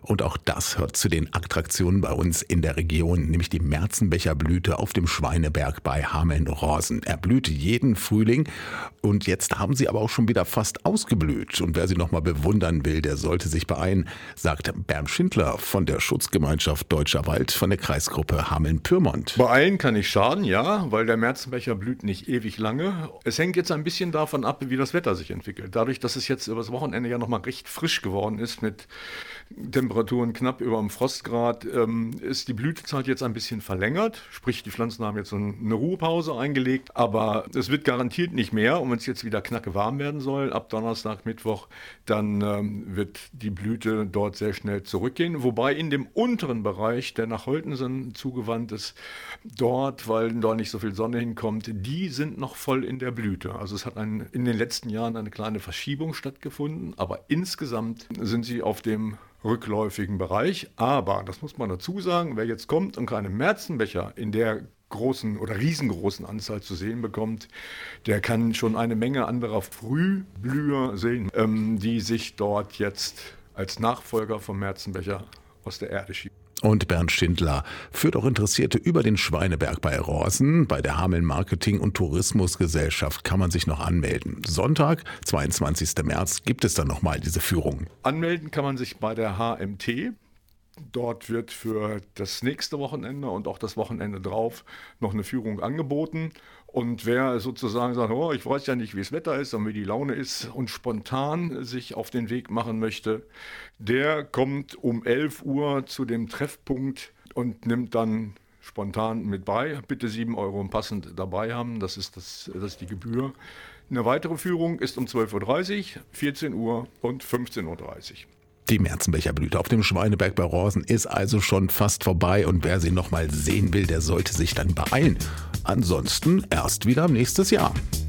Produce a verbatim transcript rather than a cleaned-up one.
Und auch das hört zu den Attraktionen bei uns in der Region, nämlich die Märzenbecherblüte auf dem Schweineberg bei Hameln-Rorsen. Er blüht jeden Frühling und jetzt haben sie aber auch schon wieder fast ausgeblüht. Und wer sie noch mal bewundern will, der sollte sich beeilen, sagt Bernd Schindler von der Schutzgemeinschaft Deutscher Wald von der Kreisgruppe Hameln-Pyrmont. Beeilen kann nicht schaden, ja, weil der Märzenbecher blüht nicht ewig lange. Es hängt jetzt ein bisschen davon ab, wie das Wetter sich entwickelt. Dadurch, dass es jetzt übers Wochenende ja noch mal recht frisch geworden ist mit Temperaturen knapp über dem Frostgrad, ähm, ist die Blütezeit jetzt ein bisschen verlängert. Sprich, die Pflanzen haben jetzt so eine Ruhepause eingelegt, aber es wird garantiert nicht mehr. Und wenn es jetzt wieder knacke warm werden soll, ab Donnerstag, Mittwoch, dann ähm, wird die Blüte dort sehr schnell zurückgehen. Wobei in dem unteren Bereich, der nach Holtensen zugewandt ist, dort, weil dort nicht so viel Sonne hinkommt, die sind noch voll in der Blüte. Also es hat ein, in den letzten Jahren eine kleine Verschiebung stattgefunden, aber insgesamt sind sie auf dem rückläufigen Bereich. Aber, das muss man dazu sagen, wer jetzt kommt und keine Märzenbecher in der großen oder riesengroßen Anzahl zu sehen bekommt, der kann schon eine Menge anderer Frühblüher sehen, ähm, die sich dort jetzt als Nachfolger vom Märzenbecher aus der Erde schieben. Und Bernd Schindler führt auch Interessierte über den Schweineberg bei Rorsen. Bei der Hameln Marketing- und Tourismusgesellschaft kann man sich noch anmelden. Sonntag, zweiundzwanzigsten März, gibt es dann nochmal diese Führung. Anmelden kann man sich bei der H M T. Dort wird für das nächste Wochenende und auch das Wochenende drauf noch eine Führung angeboten. Und wer sozusagen sagt, oh, ich weiß ja nicht, wie das Wetter ist und wie die Laune ist und spontan sich auf den Weg machen möchte, der kommt um elf Uhr zu dem Treffpunkt und nimmt dann spontan mit bei. Bitte sieben Euro passend dabei haben, das ist, das, das ist die Gebühr. Eine weitere Führung ist um zwölf Uhr dreißig, vierzehn Uhr und fünfzehn Uhr dreißig. Die Märzenbecherblüte auf dem Schweineberg bei Rorsen ist also schon fast vorbei und wer sie noch mal sehen will, der sollte sich dann beeilen. Ansonsten erst wieder nächstes Jahr.